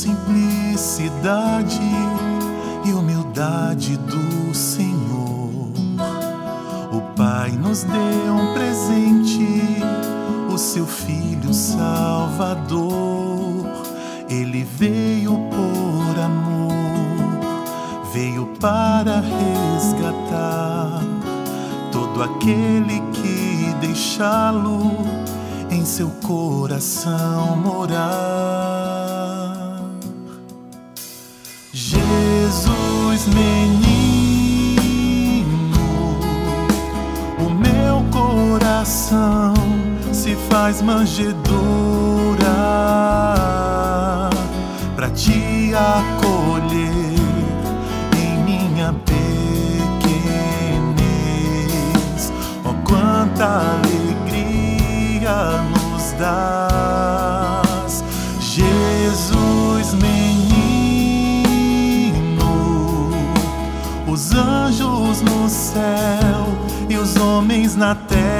simplicidade e humildade do Senhor. O Pai nos deu um presente, o seu Filho Salvador. Ele veio por amor, veio para resgatar todo aquele que deixá-lo em seu coração morar. Jesus menino, o meu coração se faz manjedoura pra te acolher em minha pequenez. Oh, quanta alegria nos dás, Jesus menino. Os anjos no céu e os homens na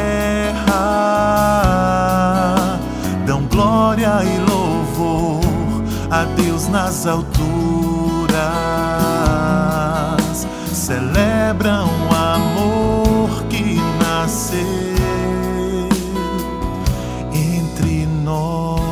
terra dão glória e louvor a Deus nas alturas. Celebram o amor que nasceu entre nós.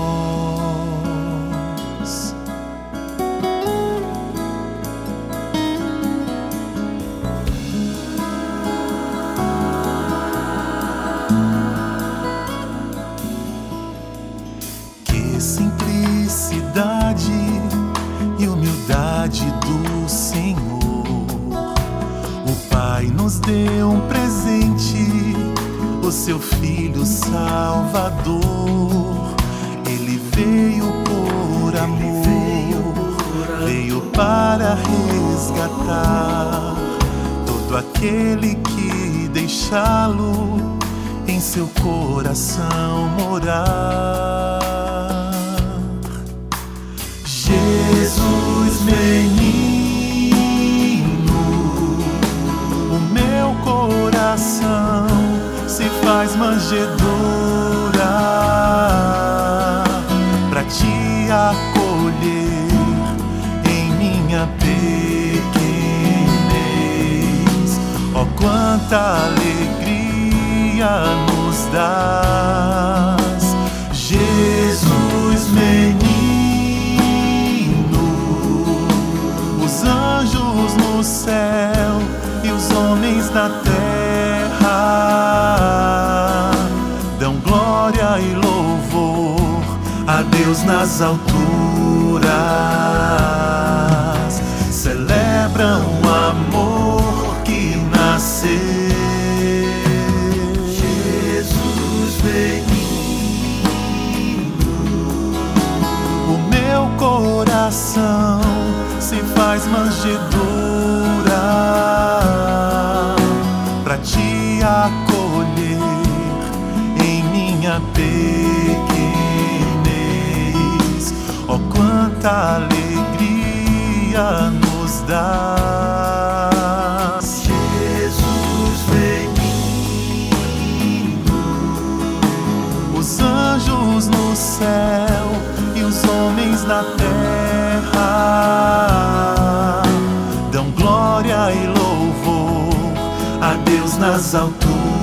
Que simplicidade e humildade do Senhor. O Pai nos deu um presente, o seu Filho Salvador. Ele veio por amor, veio para resgatar todo aquele que deixá-lo em seu coração morar. Jesus menino, o meu coração se faz manjedoura pra te acolher em minha pequenez. Oh, quanta alegria nos dás, Jesus menino. Os anjos no céu e os homens na terra dão glória e louvor a Deus nas alturas. Celebram o amor que nasceu. Jesus menino, o meu coração se faz manjedoura pra te acolher em minha pequenez. Oh, quanta alegria nos dá, Jesus menino. Os anjos no céu e os homens na terra dão glória e louvor a Deus nas alturas.